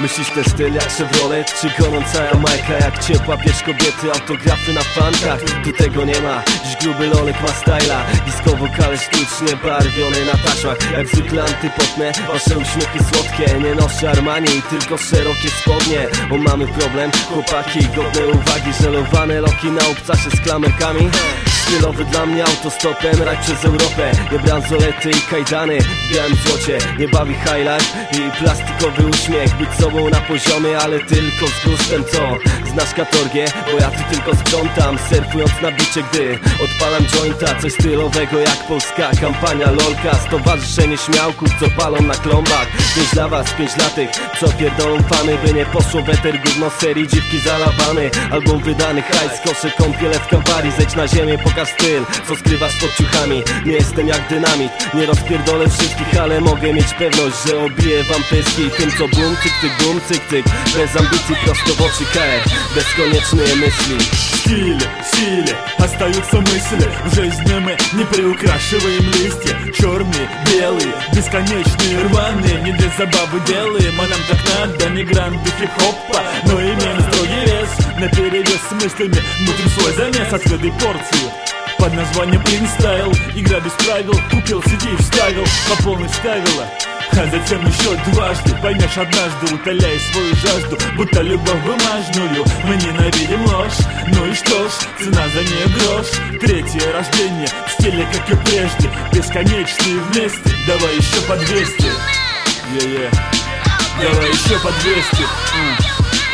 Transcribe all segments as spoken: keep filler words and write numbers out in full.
Myślisz ten styl jak Chevrolet, czy gorąca Jamajka? Jak ciepła pieprz kobiety, autografy na fankach. Tu tego nie ma, dziś gruby lolek ma styla. Disco wokale sztucznie barwione na taśmach. Jak zwykle antypotne, wasze uśmiechy słodkie. Nie noszę Armani, tylko szerokie spodnie. Bo mamy problem, chłopaki, godne uwagi. Żelowane loki na obcasie z klamerkami. Stylowy dla mnie autostopem, raj przez Europę. Nie bransolety i kajdany w białym złocie. Nie bawi highlight i plastikowy uśmiech. Być sobą na poziomie, ale tylko z gustem. Co? Znasz katorgię? Bo ja tu tylko sprzątam, surfując na bicie, gdy odpalam jointa. Coś stylowego jak polska kampania lolka. Stowarzyszenie śmiałków, co palą na klombach. Pięć dla was, pięć dla tych, co pierdolą fany. By nie poszło weter gówno serii dziwki zalabany. Album wydany, hajs, kosze, kąpiele w kampari. Zejdź na ziemię, pokaż styl, co skrywasz pod ciuchami. Nie jestem jak dynamit, nie rozpierdolę wszystkich, ale mogę mieć pewność, że obiję wam pyski. Tym co bum, cyk, tyk, bum, cyk, tyk. Bez ambicji, prosto w oczy K R, без конечные мысли. Стиль, в силе, остаются мысли. В жизни мы не приукрашиваем листья. Черные, белые, бесконечные, рваные. Не для забавы делаем, а нам так надо. Не гранды хип-хопа, но имеем строгий вес. Наперевес с мыслями мутим свой замес. Отведай порцию под названием инстайл. Игра без правил, купил си ди и вставил по полной ставила. А затем еще дважды поймешь однажды, утоляя свою жажду, будто любовь бумажную. Мы ненавидим ложь, ну и что ж, цена за нее грош. Третье рождение в стиле, как и прежде. Бесконечные вместе, давай еще по двести. Yeah, yeah. Давай еще по двести. mm.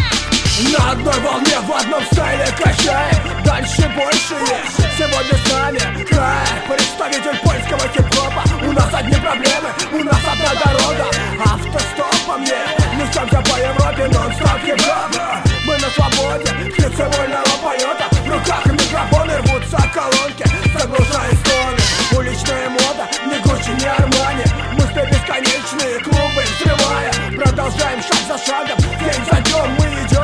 На одной волне, в одном стайле качаем. Дальше больше есть. Сегодня с нами Кай, представитель польского хип-хопа. У нас одни проблемы, у нас одна дорога. Автостоп по мне, несемся по Европе, нон-стоп хип-хоп. Мы на свободе, птицы вольного полета. В руках микрофоны, рвутся колонки, заглушая стоны. Уличная мода, не Гуччи, не Армани. Мы с бесконечные клубы взрывая. Продолжаем шаг за шагом, день за днем мы идем.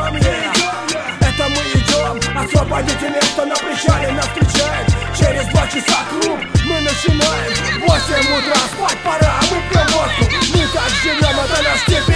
Это мы идем, освободите место на причале. Нас встречает через два часа клуб. Мы начинаем, восемь утра, спать пора, а мы пьем водку. Мы так живем, это наш теперь.